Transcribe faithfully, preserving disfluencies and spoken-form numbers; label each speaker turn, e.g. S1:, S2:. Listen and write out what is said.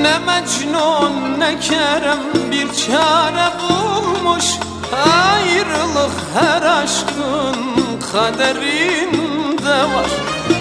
S1: Ne Mecnun ne Kerem bir çare bulmuş, ayrılık her aşkın kaderinde var.